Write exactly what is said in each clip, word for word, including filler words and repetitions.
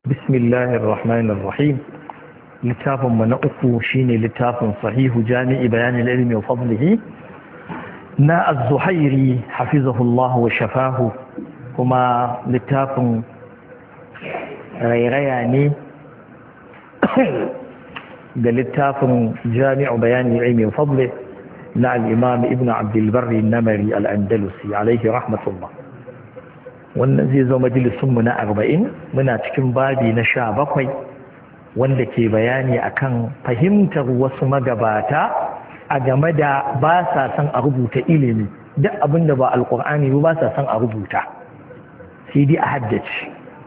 بسم الله الرحمن الرحيم. لتاف من أكو شيني لتاف صحيح جامع بيان العلم وفضله نا الزهيري حفظه الله وشفاه هما لتاف غيرياني لتاف جامع بيان العلم وفضله نا الإمام ابن عبد البر النمري الأندلسي عليه رحمة الله. wannan zai zo majalisunmu na arba'in muna cikin babi na sha bakwai wanda ke bayani akan fahimtar wasu magabata a game da ba sa son a rubuta ilimi duk abinda ba alkur'ani ba sa son a rubuta sai dai a haddace.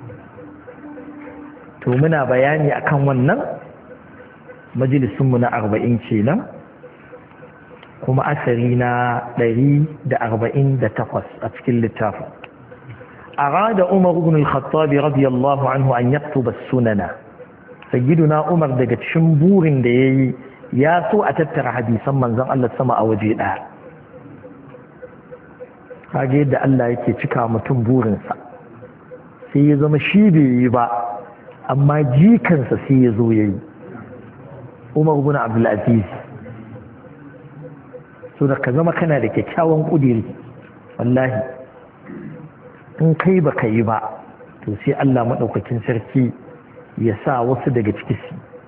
To muna bayani akan wannan majalisunmu na arba'in kenan kuma asari na ɗari da arba'in da takwas a cikin littafin. أراد عمر بن الخطاب رضي الله عنه أن يكتب السنن. سيدنا عمر دقت شمبور دي ياسو أتتر حديثا من زن الله السماء وجيئا هاجي دا الله يكي تكا متنبورنسا سيزم شيبي يبا أما جيكنسا سيزو يي عمر بن عبد العزيز سودا كزما كان لكي كاوان قديري والله in kai ba ka yi ba to sai Allah maɗaukakin sarki ya sa wasu daga ciki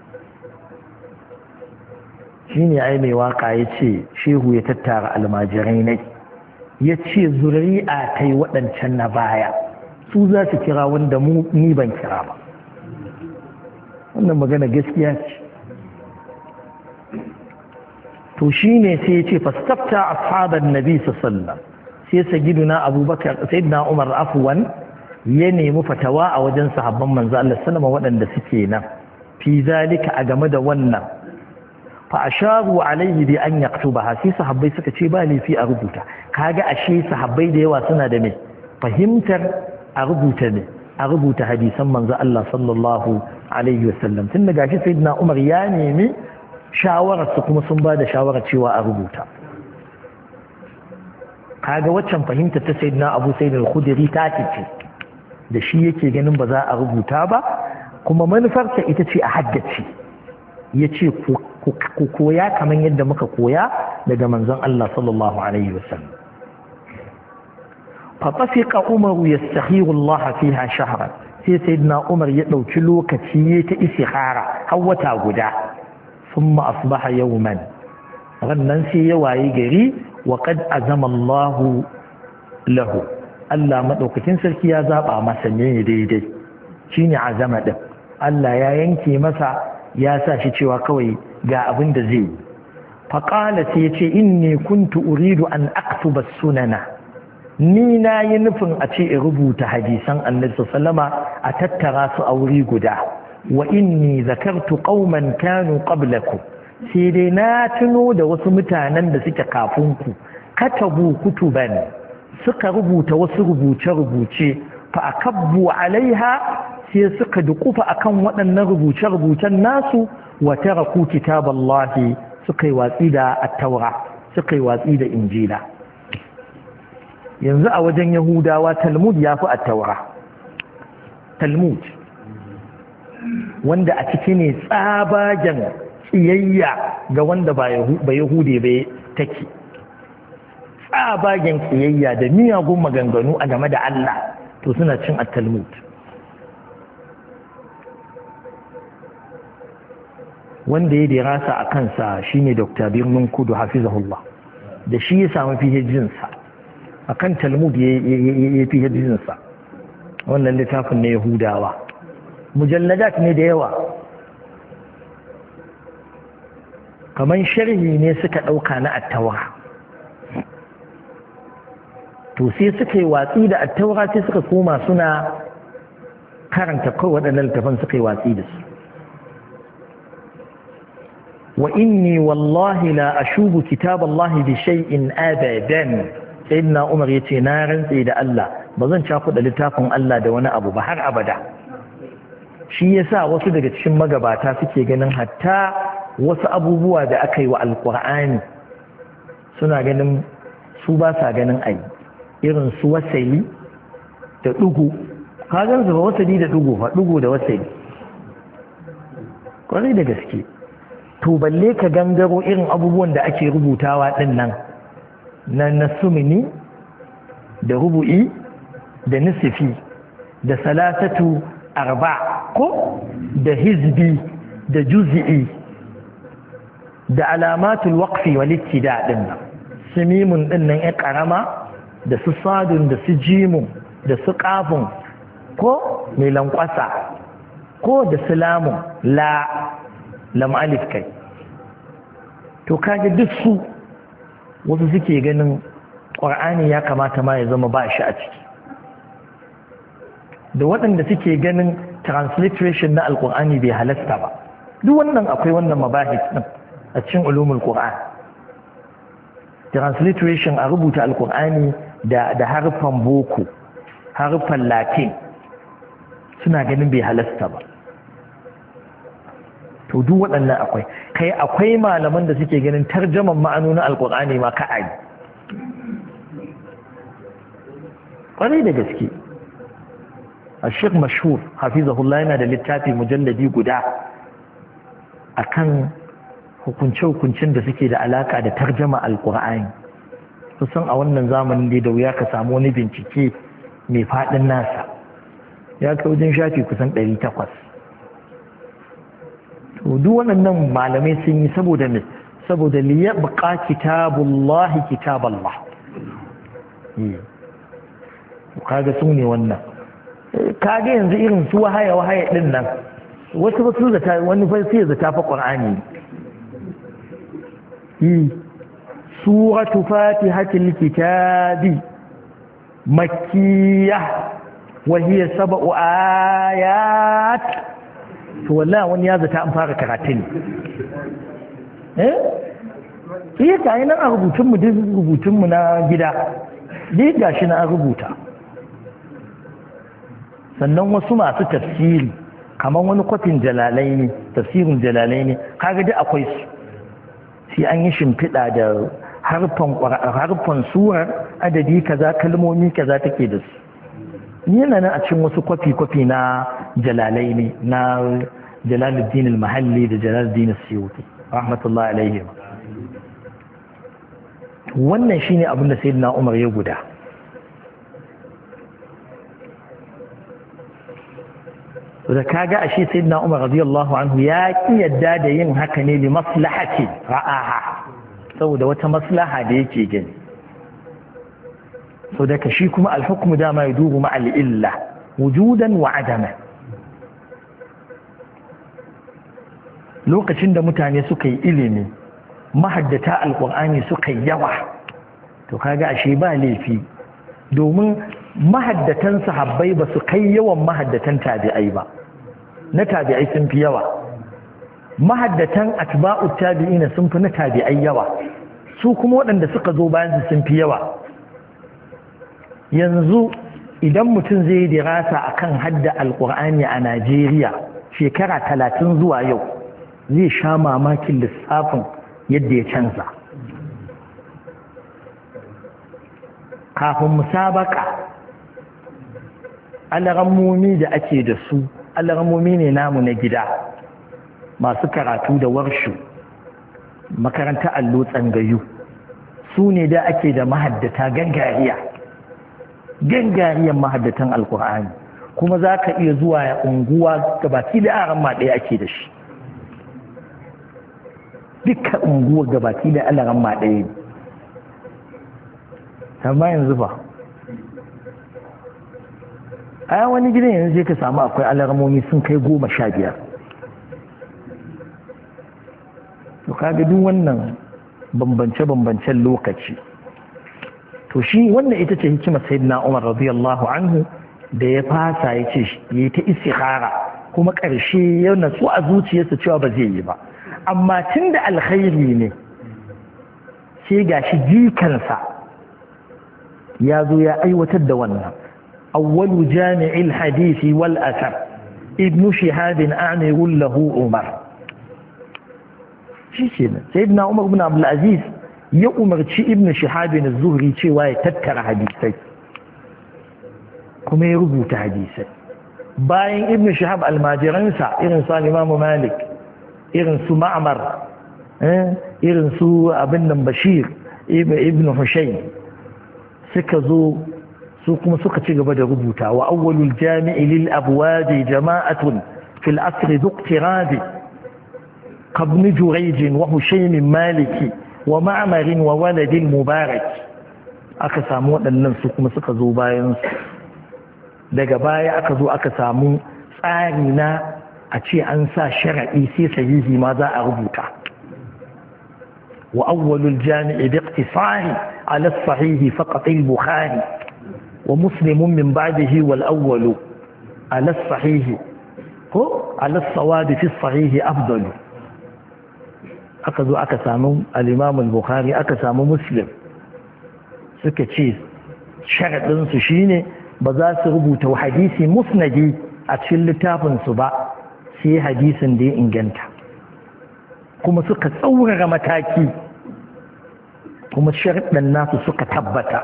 shi ne ai mai waka ya ce shehu ya tattara almajirai ne ya ce zuri'a ta yi waɗancan na baya su za su kira wanda mu ni ban kira ba. Wannan magana gaskiya ce. To shi ne sai ya ce fastafta ashaban nabi sallallahu sai sayyiduna abubakar sayyidina umar afwan ya nemi fatawa a wajen sahabban manzo Allah sallama waɗanda suke nan fi zalika a game da wannan fa asharu alaihi bi an yaktubaha sai sahabbai suka ce ba laifi a rubuta. Kaga ashe sahabbai da yawa suna da me fahimtar a rubuta ne a rubuta hadisan manzo Allah sallallahu alaihi wasallam tun da gashi sayyidina umar ya nemi shawarar su kuma sun ba da shawarar cewa a rubuta. Kaga waccan fahimta ta sayyidina Abu Sa'id al-Khudri ta ce da shi yake ganin ba za a rubuta ba kuma manufarsa ita ce a haddace yace ku koya kaman yadda muka koya daga manzon Allah sallallahu alaihi wasallam. fa tafiqa Umar yastakhiru Allah fiha shahran sai sayyidina Umar ya dauki lokaci ta istikhara har wata guda thumma asbaha yawman rannan sai ya waye gari وقد أزم الله له Allah maɗaukakin sarki ya zaɓa masa ne daidai shi ne azama ɗin Allah ya yanke masa ya sa shi cewa kawai ga abin da zai yi faƙala sai ya ce inni kuntu uridu an aktuba sunana ni na yi nufin a ce in rubuta hadisan annabi sallama a tattara su a wuri guda wa inni zakartu qauman kanu qablakum sai dai na tuno da wasu mutanen da suke kafin ku katabu kutuban suka rubuta wasu rubuce-rubuce fa akabbu alaiha sai suka dukufa akan waɗannan rubuce-rubucen nasu wa taraku kitaballahi suka yi watsi da at-taura suka yi watsi da injila. Yanzu a wajen yahudawa talmud ya fi at-taura. Talmud wanda a ciki ne tsabagen tsiyayya ga wanda ba yahude bai take tsabagen tsiyayya da miyagun maganganu a game da Allah to suna cin at-talmud. Wanda ya dirasa a kansa shine Doctor Birnin Kudu hafizahullah da shi ya samu PhD sa akan talmud ya PhD sa. Wannan littafin na yahudawa mujalladat ne da yawa kaman sharhi ne suka ɗauka na attaura to sai suka yi watsi da attaura sai suka koma suna karanta kawai waɗannan littafan suka yi watsi da su. wa inni wallahi la ashubu kitab Allah bi shay'in abadan sayyidina Umar yace na rantse da Allah ba zan cakuɗa littafin Allah da wani abu ba har abada. Shi yasa wasu daga cikin magabata suke ganin hatta wasu abubuwa da aka yi wa alkur'ani suna ganin su ba sa ganin ayi irin su wasali da ɗugu ka gan su ba wasali da dugo fa dugo da wasali kwarai da gaske to balle ka gangaro irin abubuwan da ake rubutawa din nan na nasumini da rubu'i da nisfi da salatatu arba ko da hizbi da juz'i da alamatul waqfi wal ittida din nan simimun din nan ya karama da su sadun da su jimun da su qafun ko mai lankwasa ko da salamun la lam alif kai to kaga duk su wasu suke ganin qur'ani ya kamata ma ya zama ba shi a ciki da waɗanda suke ganin transliteration na alqur'ani bai halasta ba duk wannan akwai wannan mabahis din a cikin ulumul qur'an transliteration a rubuta alqur'ani da da harfan boko harfan latin suna ganin bai halasta ba to duk waɗannan akwai kai akwai malaman da suke ganin tarjaman ma'anonin alqur'ani ma ka'ai kwarai da gaske الشيخ مشهور حفظه الله yana da littafi mujalladi guda akan hukunce-hukuncin da suke da alaka da tarjama alkur'ani kusan a wannan zamanin dai da wuya ka samu wani bincike mai faɗin nasa ya kai wajen shafi kusan ɗari takwas to duk waɗannan malamai sun yi saboda ne saboda liya buƙa kitabullahi kitaballah kaga su ne wannan kaga yanzu irin su wahaya wahaya din nan wasu ba su zata wani fa sai zata fa qur'ani yi suratu fatihatil kitabi makkiyah wa hiya sab'u ayat to wallahi wani ya zata an fara karatu ne eh iya kai nan a rubutun mu duk rubutun mu na gida dai gashi na rubuta sannan wasu masu tafsiri kamar wani kwafin jalalai ne tafsirin jalalai ne kaga dai akwai su sai an yi shimfiɗa da harfan harfan surar adadi kaza kalmomi kaza take da su yana nan a cikin wasu kwafi-kwafi na jalalai ne na Jalaluddin al-Mahalli da Jalaluddin al-Suyuti rahmatullahi alaihim wannan shine abin da sayyidina Umar ya guda da kaga ashe sayyidina Umar radiyallahu anhu ya ki yadda da yin haka ne li maslahati ra'aha saboda wata maslaha da yake gani so daga shi kuma al-hukmu dama yadubu ma al-illa wujudan wa adama lokacin da mutane suka yi ilimi mahaddata al-qur'ani suka yi yawa to kaga ashe ba laifi domin mahaddatan sahabbai ba su kai yawan mahaddatan tabi'ai ba na tabi'ai sun fi yawa mahaddatan atba'u tabi'ina sun fi na tabi'ai yawa su kuma waɗanda suka zo bayan su sun fi yawa yanzu idan mutum zai yi dirasa akan hadda alqur'ani a Najeriya shekara talatin zuwa yau zai sha mamakin lissafin yadda ya canza kafin musabaka alarammomi da ake da su alarammomi ne namu na gida masu karatu da warshu makaranta allo tsangayu su ne da ake da mahaddata gangariya gangariyan mahaddatan alkur'ani kuma za ka iya zuwa unguwa gabaki da aran ma ɗaya ake da shi dukkan unguwa gabaki da alaran ma ɗaya ne amma yanzu ba a wani gidan yanzu sai ka samu akwai alarmomi sun kai goma sha biyar to kaga duk wannan bambance-bambancen lokaci to shi wannan ita ce hikimar sayyidina Umar radiyallahu anhu da ya fasa ya ce ya ta istikhara kuma ƙarshe ya natsu a zuciyarsa cewa ba zai yi ba amma tun da alkhairi ne sai gashi jikansa ya zo ya aiwatar da wannan awwalu jami'il hadisi wal asar ibn shihab a'mirul lahu umar shi ce sayyidina umar ibn abdul aziz ya umarci ibn shihab az-zuhri cewa ya tattara hadisai kuma ya rubuta hadisai bayan ibn shihab almajiransa irin su al-imam malik irin su ma'mar irin su abin nan bashir ibn hushayn suka zo su kuma suka ci gaba da rubuta wa awwalul jami'i lil abwadi jama'atun fil asr duqtiradi qabn jurayj wa hushaym maliki wa ma'mar wa walad mubarak aka samu waɗannan su kuma suka zo bayan su daga baya aka zo aka samu tsari na a ce an sa shara'i sai sahihi ma za a rubuta wa awwalul jami'i bi iqtisari ala as-sahih faqat al-bukhari wa muslim min ba'dihi wal awwal ala as-sahih ko ala as-sawad fi as-sahih afdal aka zo aka samu al-imam al-bukhari aka samu muslim suka ce sharadin su shine ba za su rubuta hadisi musnadi a cikin littafin su ba sai hadisin da ya inganta kuma suka tsaurara mataki kuma sharɗan nasu suka tabbata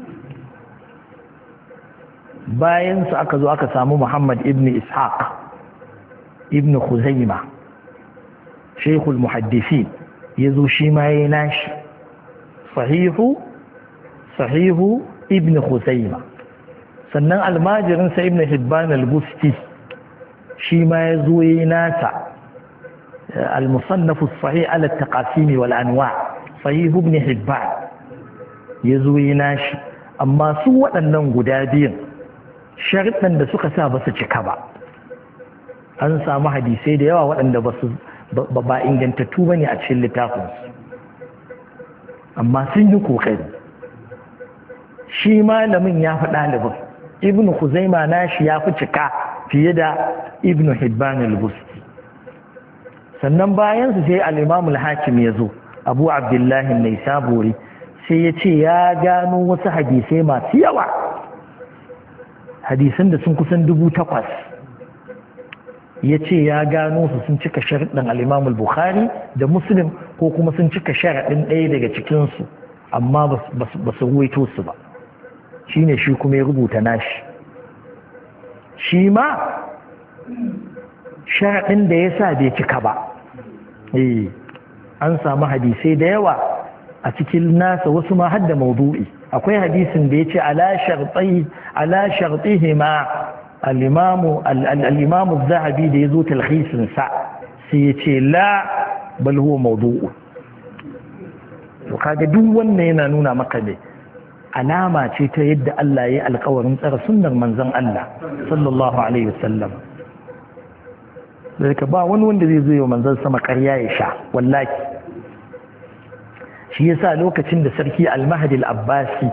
bayan su aka zo aka samu Muhammad ibn Ishaq ibn Khuzaima shaykhul muhaddisin yazo shi ma yayin nashi sahihu sahihu ibn Khuzaima sannan almajirin sa ibn Hibban al-Busti shi ma yazo yayin nasa al-musannaf as-sahih ala at-taqasim wal anwa' sahih ibn Hibban yazo yayin nashi amma su waɗannan guda biyun sharuɗan da suka sa ba su cika ba an samu hadisai da yawa waɗanda ba su ba ingantattu ba ne a cikin littafinsu amma sun yi ƙoƙari shi malamin ya fi ɗalibin ibn Khuzaima nashi ya fi cika fiye da ibn Hibban al-Busti sannan bayan su sai al-Imam al-Hakim ya zo Abu Abdullahi an-Naisaburi sai ya ce ya gano wasu hadisai masu yawa hadisan da sun kusan dubu takwas ya ce ya gano su sun cika sharaɗin al'imam al-bukhari da muslim ko kuma sun cika sharaɗin ɗaya daga cikinsu amma ba su ruwaito su ba shi ne shi kuma ya rubuta nashi shi ma sharaɗin da ya sa bai cika ba an samu hadisai da yawa a cikin nasa wasu ma hadda maudu'i akwai hadisin da ya ce ala sharɗai ala sharɗihima al-imamu al-imamu az-zahabi da yazo talhisin sa sai ya ce la bal huwa mawdu'u to kaga duk wannan yana nuna maka ne alama ce ta yadda Allah ya yi alƙawarin tsara sunnar manzon Allah sallallahu alaihi wasallam da ba wani wanda zai zo ya manzon sama ƙarya ya sha wallahi shi yasa lokacin da sarki al-mahdi al-abbasi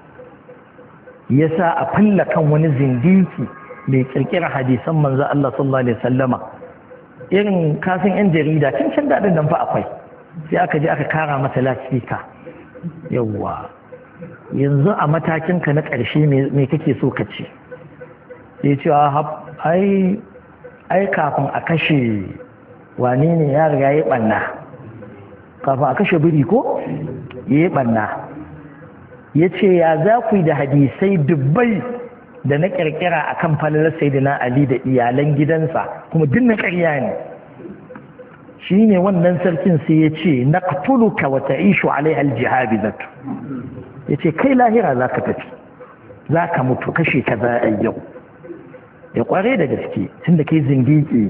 yasa a falla kan wani zindiki mai kirkira hadisan manzo Allah sallallahu alaihi wasallama irin kasan yan jarida tun can dadin nan fa akwai sai aka je aka kara masa lasfika yawa yanzu a matakin ka na ƙarshe me kake so ka ce sai ce ai ai kafin a kashe wane ne ya riga ya banna kafin a kashe biri ko ya yi ɓanna ya ce ya za ku yi da hadisai dubbai da na ƙirƙira a kan falalar sayyidina Ali da iyalan gidansa kuma duk na ƙarya ne shi ne wannan sarkin sai ya ce na ƙatuluka wata ishu alai aljihabi zato ya ce kai lahira za ka tafi za ka mutu kashe ka za a yau ya ƙware da gaske tun da kai zindiki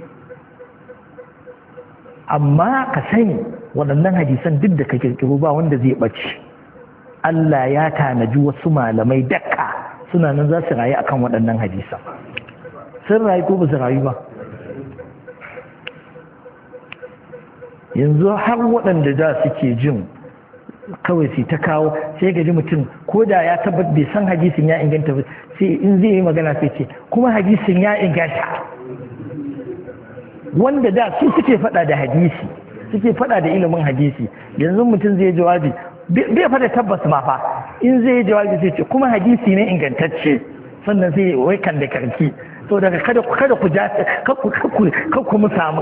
amma ka sani waɗannan hadisan duk da ka kirkiro ba wanda zai ɓace Allah ya tanaji wasu malamai dakka suna nan za su rayu akan waɗannan hadisan sun rayu ko ba su rayu ba yanzu har waɗanda da suke jin kawai sai ta kawo sai gaji mutum ko da ya tabbat bai san hadisin ya inganta ba sai in zai yi magana sai ce kuma hadisin ya inganta wanda da su suke faɗa da hadisi suke faɗa da ilimin hadisi yanzu mutum zai jawabi bai faɗa tabbas ma fa in zai jawabi sai ce kuma hadisi ne ingantacce sannan sai wai kan da karki to daga kada kada ku ja kakku kakku kakku mu samu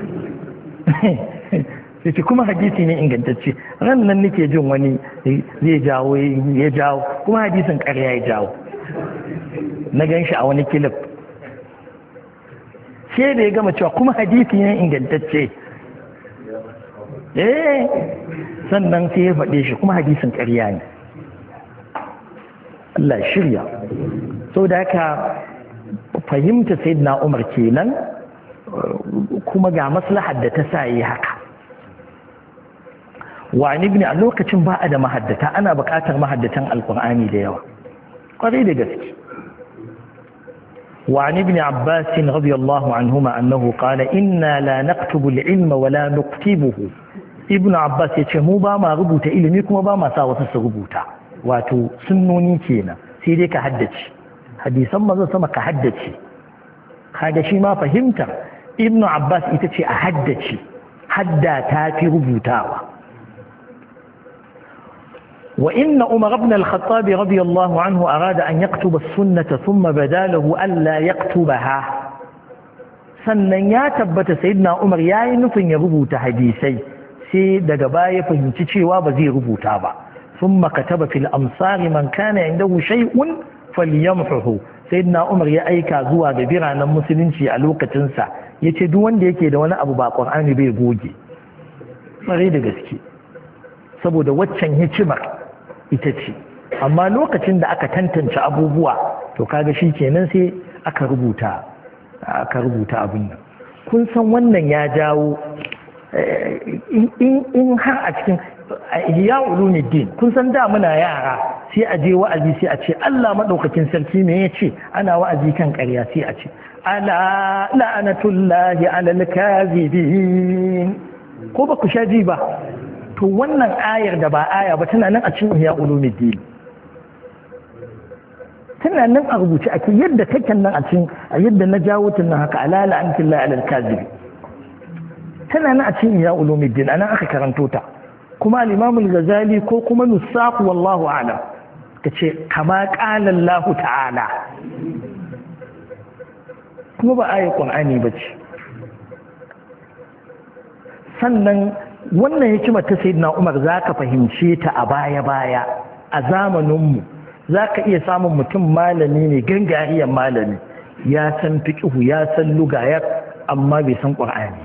sai ce kuma hadisi ne ingantacce ran nan nake jin wani zai jawo ya jawo kuma hadisin ƙarya ya jawo na gan shi a wani kilif sai da ya gama cewa kuma hadisi ne ingantacce eh sannan sai ya faɗe shi kuma hadisin ƙarya ne. Allah shirya. So da haka fahimta sayyidina Umar kenan, kuma ga maslahar da ta sa yi haka. Wa ibn a lokacin ba a da mahaddata, ana buƙatar mahaddatan alƙur'ani da yawa ƙwarai da gaske. وعن ابن عباس رضي الله عنهما أنه قال إنا لا نكتب العلم ولا نكتبه. ابن عباس يتشمو باما ربوتا إلميكم وباما ساوة ربوتا واتو سنوني كينا سيدي كحدث حديثا ما زلت كحدث هذا شيء ما فهمت. ابن عباس يتشي أحدث حدا تاتي ربوتا. وإن عمر بن الخطاب رضي الله عنه أراد أن يكتب السنة ثم بدا له ألا يكتبها. sannan ya tabbata sayyidina Umar yayi nufin ya rubuta hadisai sai daga baya fahimci cewa ba zai rubuta ba. thumma kataba fil amsar man kana indahu shay'un falyamhuhu. sayyidina Umar ya aika zuwa ga biranen musulunci a lokacin sa yace duk wanda yake da wani abu ba Qur'ani bai goge. Bare da gaske saboda waccan hikimar ita ce, amma lokacin da aka tantance abubuwa to kaga shi kenan sai aka rubuta aka rubuta abin nan. Kun san wannan ya jawo in har a cikin Ihya Ulumuddin, kun san da muna yara sai a je wa'azi sai a ce Allah madaukakin sarki me yace, ana wa'azi kan ƙarya sai a ce ala la'anatullahi alal kadhibin, ko ba ku sha ji ba? To wannan ayar da ba aya ba tana nan a cikin Ihya Ulumuddin, tana nan a rubuce ake yadda take nan a cikin a yadda na jawo ta nan haka ala la'anatullahi alal kadhibin, tana nan a cikin Ihya Ulumuddin, anan aka karanto ta. Kuma al-Imam al-Ghazali ko kuma nusakh wallahu a'lam kace kama qala Allah ta'ala, kuma ba ayar Qur'ani bace. Sannan wannan hikimar ta sayyidina Umar zaka fahimce ta a baya-baya a zamaninmu. Zaka iya samun mutum malami ne, gangariyar malami, ya san fiqhu ya san lugayar, amma bai san Qur'ani.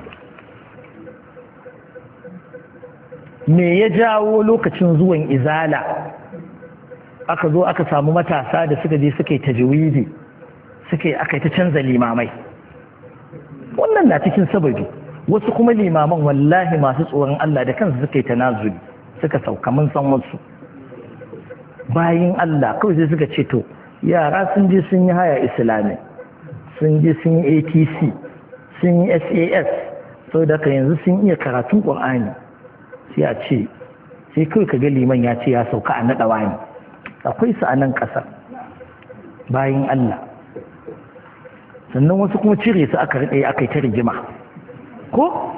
Me ya jawo lokacin zuwan izala aka zo aka samu matasa da suka je suka yi tajwidi, suka yi aka yi ta canza limamai. Wannan na cikin sababi. Wasu kuma limaman wallahi masu tsoron Allah da kansu suka yi tanazuli, suka sauka, mun san wasu bayin Allah kawai sai suka ce to yara sun je sun yi haya islami, sun je sun yi A T C, sun yi S A S, sau da ka yanzu sun iya karatun Qur'ani, sai a ce sai kawai ka ga liman ya ce ya sauka a naɗa wani. Akwai su a nan ƙasar bayin Allah. Sannan wasu kuma cire su aka riɗe aka yi ta rigima ko?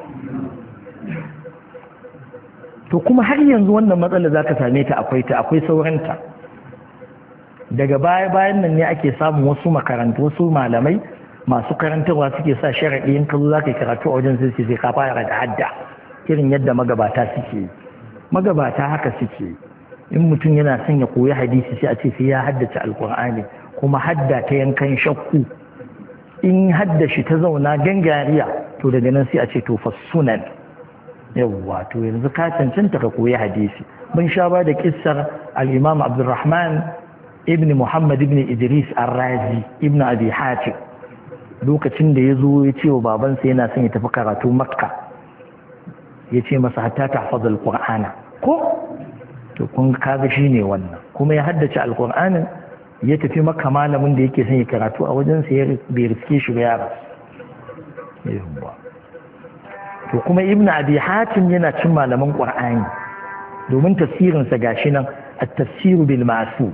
To kuma har yanzu wannan matsala za ka same ta akwai ta akwai sauranta. Daga baya-bayan nan ne ake samun wasu makarantu, wasu malamai masu karantarwa suke sa sharaɗi in ka zo za ka yi karatu a wajen sai sai ka fara da hadda, irin yadda magabata suke yi. Magabata haka suke yi. In mutum yana son ya koyi hadisi sai a ce sai ya haddace alkur'ani, kuma hadda ta yankan shakku. In hadda shi ta zauna gangariya to daga nan sai a ce to fassunan, yawwa to yanzu ka cancanta ka koyi hadisi. Mun sha ba da kissar al-Imam Abdurrahman ibn Muhammad ibn Idris Ar-Razi ibn Abi Hatim, lokacin da ya zo ya ce wa babansa yana son ya tafi karatu Makka, ya ce masa hatta tahfaz al-Qur'ana, ko to kun kaga shine wannan, kuma ya haddace al-Qur'anin, ya tafi Makka. Malamin da yake son ya karatu a wajen sa ya bai riske shi ba ya rasu. To kuma Ibn Abi Hatim yana cin malaman Qur'ani, domin tafsirin sa gashi nan at-tafsir bil ma'sur.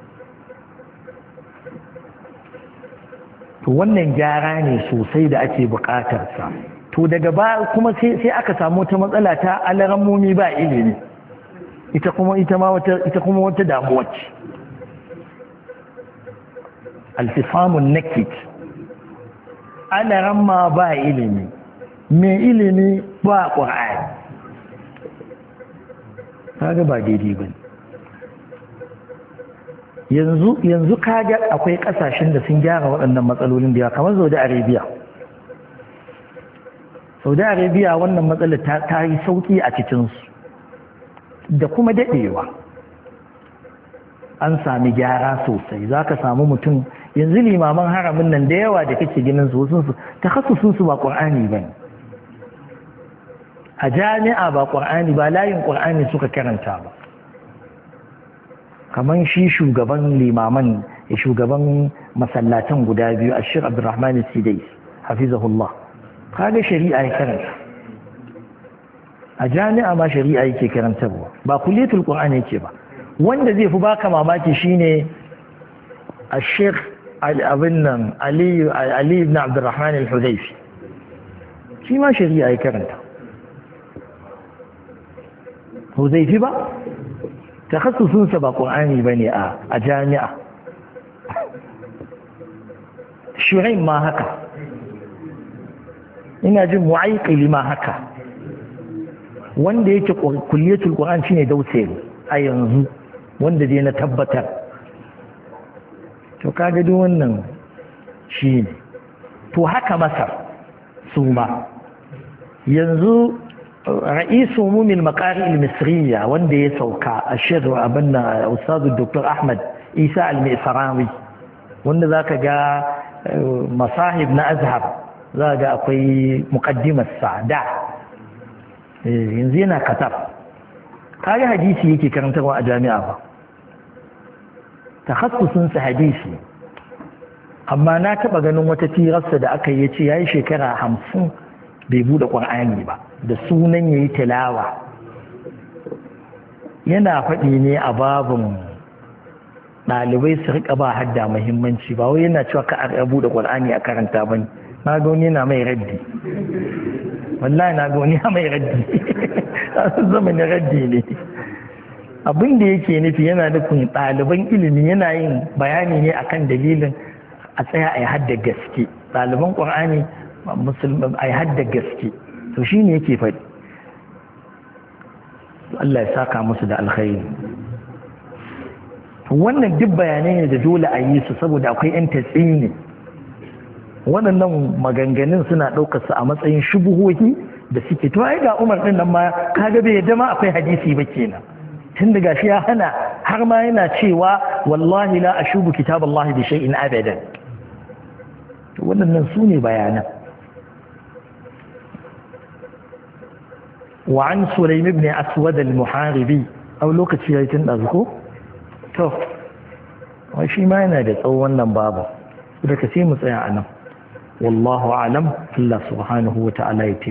To wannan gyara ne sosai da ake buƙatar sa. To daga ba kuma sai sai aka samu wata matsala ta alarammomi ba ilimi, ita kuma ita ma wata ita kuma wata damuwa ce. Alfisamun nakit, alaramma ba ilimi, mai ilimi ba ƙur'ani, kaga ba daidai ba. Yanzu yanzu kaga akwai ƙasashen da sun gyara waɗannan matsalolin da yawa, kamar Saudi Arabia. saudi arabia wannan matsalar ta yi sauki a cikinsu da kuma daɗewa an sami gyara sosai za ka samu mutum yanzu limaman haramin nan da yawa da kake ginin su sun su takhassusun su ba qur'ani bane a jami'a ba qur'ani ba layin qur'ani suka karanta ba kaman shi shugaban limaman shugaban masallatan guda biyu Ashir Abdurrahman Sidai hafizahullah kaga shari'a ya karanta a jami'a ma shari'a yake karantarwa ba kulliyatul qur'ani yake ba wanda zai fi baka mamaki shine Ashir abin nan Ali ibn Abdurrahman al-Hudayfi shi ma shari'a ya karanta Hudayfi ba takhassusunsa ba Qur'ani bane a a jami'a Shuraim ma haka ina jin Mu'ayqili ma haka wanda yake kulliyatul Qur'an shine Dausayi a yanzu wanda dai na tabbatar to kaga duk wannan shi ne to haka Masar su ma yanzu ra'isu umumil maqari al-misriya wanda ya sauka a shekhu abanna ustadu Dr. Ahmad Isa al-Misrawi wanda zaka ga masahib na Azhar zaka ga akwai muqaddimar Sa'da yanzu yana Qatar kaga hadisi yake karantarwa a jami'a ba takhassusun sa hadisi amma na taba ganin wata tirarsa da aka yi ce yayi shekara hamsin bai bude Qur'ani ba da sunan yayi tilawa yana faɗi ne a babun ɗalibai su rika ba hadda muhimmanci ba wai yana cewa ka a bude Qur'ani a karanta bane na ga wani yana mai raddi wallahi na ga wani mai raddi zamanin raddi ne abin da yake nufi yana nufin ɗaliban ilimi yana yin bayani ne akan dalilin a tsaya a yi hadda gaske ɗaliban ƙwar'ani musulman a yi hadda gaske to shi ne yake faɗi Allah ya saka musu da alkhairi wannan duk bayanai ne da dole a yi su saboda akwai 'yan tatsi ne waɗannan maganganun suna ɗaukar su a matsayin shubuhohi da suke to ai ga Umar din nan ma kaga bai yadda ma akwai hadisi ba kenan tun da gashi ya hana har ma yana cewa wallahi la ashubu kitaballahi bi shay'in abadan to wannan su ne bayanan wa an Sulaym ibn Aswad al-Muharibi aw lokaci yayin tun dazu to wai shi ma yana da tsawon wannan babu da ka sai mu tsaya anan wallahu a'lam Allah subhanahu wa ta'ala ya